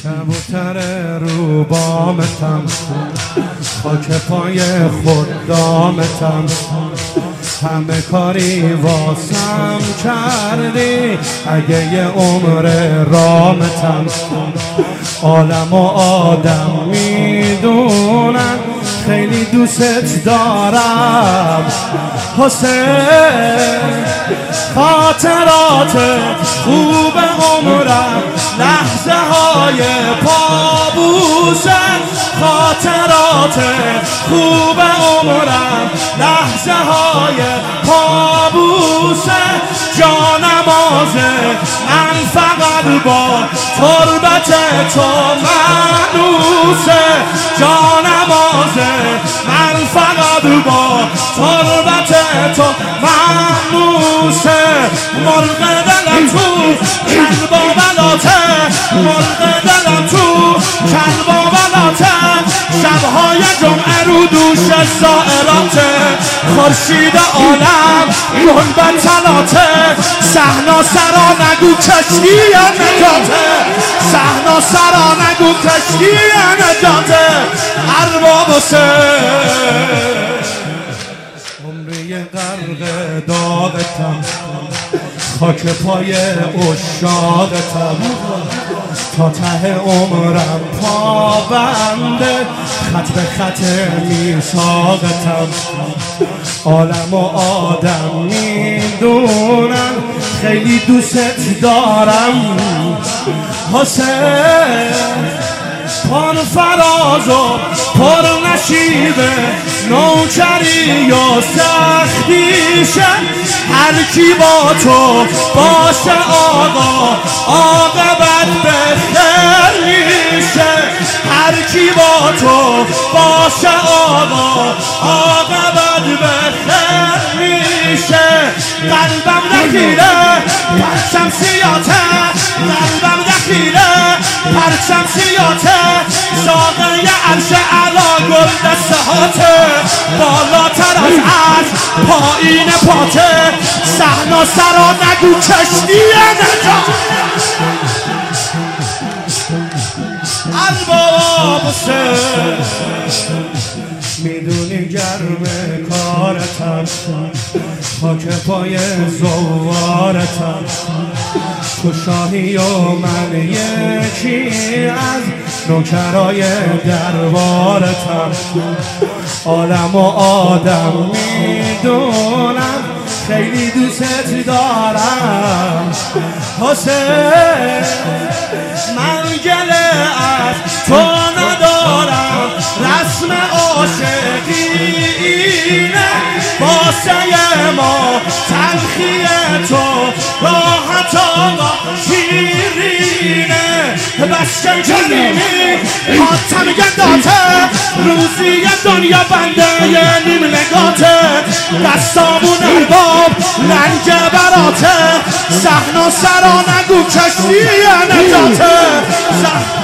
کبوتر رو بامتم، خاک پای خود دامتم، همه کاری واسم کردی اگه یه عمر رامتم. عالم و آدم میدونن خیلی دوست دارم حسین. خاطرات خوب عمرم لحظه های پابوسن، خاطرات خوب عمرم لحظه های پابوسن. جانمازه من فقط با تربت تو منوسه، جانمازه من فقط با تربت تو منوسه. مرغ دلم تو کلب و بلاته، مرغ دلم تو کلب و بلاته. شبهای جمعه رو دوش زائراته، خورشید عالم گل به تلاته. صحنا سرا نگو کشتی نجاته، صحنا سرا نگو کشتی نجاته. ارباب حسین عمری غرق داغتم، خاک پای عشاقتم، تا ته عمرم پابنده خط به خط میثاقتم. عالم و آدم میدونن خیلی دوست دارم حسین. پر فراز و پر نشیبه نوکری و سختیشه، هر کی با تو باشه آقا عاقبت بهتر میشه. هر کی با تو باشه آقا عاقبت بهتر میشه. قلبم دخیله پرچم سیاته، قلبم دخیله پرچم سیاته. ساقه عرش علا گل دستهاته، بالاتر از عرش پایین پاته. صحنا سرا نگو کشتی نجات. ارباب حسین میدونی گرم کارتم، خاک پای زوارتم. تو شاهی و من یکی از نوکرای دربارتم. عالم و آدم میدونم خیلی دوست دارم حسین. من گله از تو ندارم، رسم عاشقینه واسه ما تلخی تو راحت آقا شیرینه. بس کریمی خاتم گنداته، روزی دنیا بنده نیم نگاته. دستامون ارباب لنگ براته، صحنا سرا نگو کشتی نجاته.